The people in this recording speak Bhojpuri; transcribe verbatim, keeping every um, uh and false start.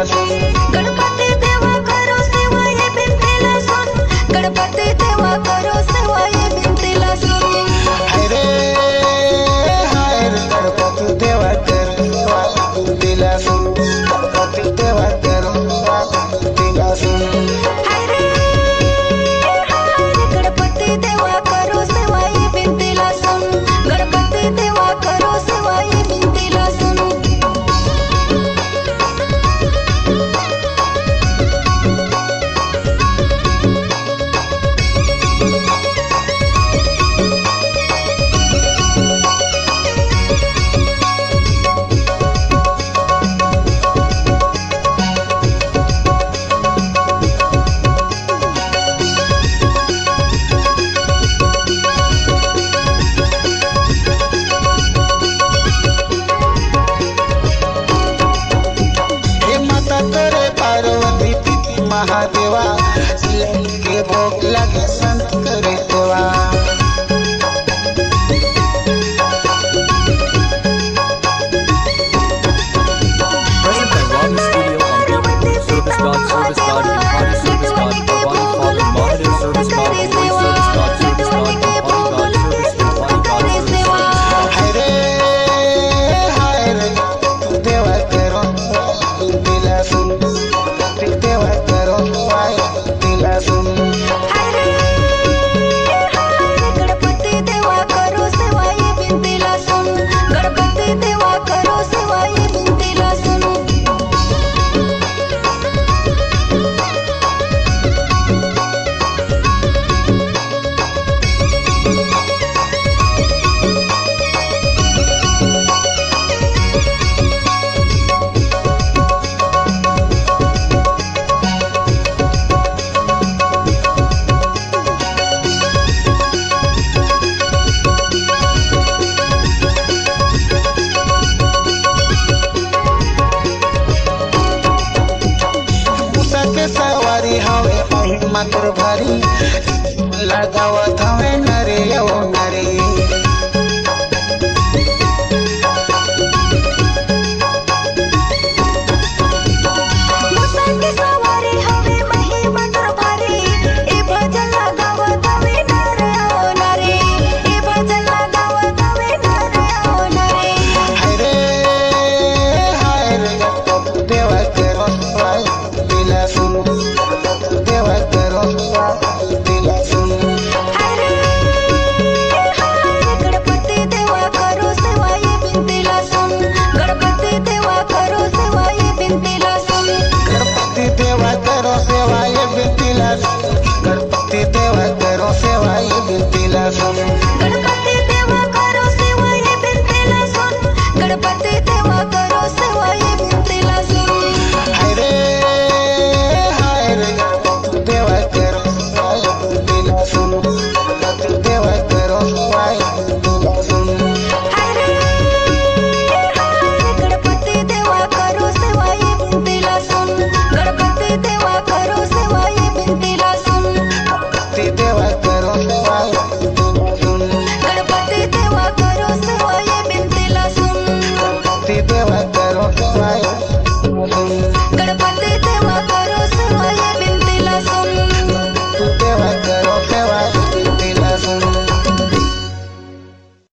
सुन। गणपति देवा करो सेवा ये बिनतीला सुन। गणपति देवा करो सेवा ये बिनतीला सुन। हाय रे हाय रे गणपति देवा कर सेवा ये बिनतीला सुन। गणपति देवा कर सेवा ये बिनतीला सुन। हाय रे हाय रे गणपति देवा करो सेवा ये बिनतीला सुन। गणपति देवा करो सेवा ये बिनतीला सुन। हे माता करे पार्वती पिता महादेवा के भोग लगे संत करे देवा। Present by Ravi Studio on Beatles, Service God, Service God, Impari Service God, Bhavani Father, Mahadev Service God, Holy Service God, Service God, Impari God, Service, Impari God, Service, Service. हाय रे हाय रे तू देवा करो बिनतीला सुन। तू देवा करो सेवा ये बिनतीला सुन। हाय रे हाय रे गणपति देवा करो सेवा ये बिनतीला सुन। गणपति देवा करो सेवा ये बिनतीला सुन। उषा के सवारी हवे महिमा कर भारी लगावत हवे नरे यो नरे। मुसा की सवारी हवे महिमा कर भारी। ए भजन लगावत हवे नर ओ नारी। ए भजन लगावत हवे नर ओ नारी। हाय रे हाय रे गणपति देवा करो सेवा ये बिनतीला सुन। गणपति देवा करो सेवा ये बिनतीला सुन। हाय रे हाय रे गणपति देवा करो सेवा ये बिनतीला सुन। गणपति देवा करो सेवा ये बिनतीला सुन। गणपति देवा करो सेवा ये बिनतीला सुन। गणपति देवा करो सेवा ये बिनतीला सुन।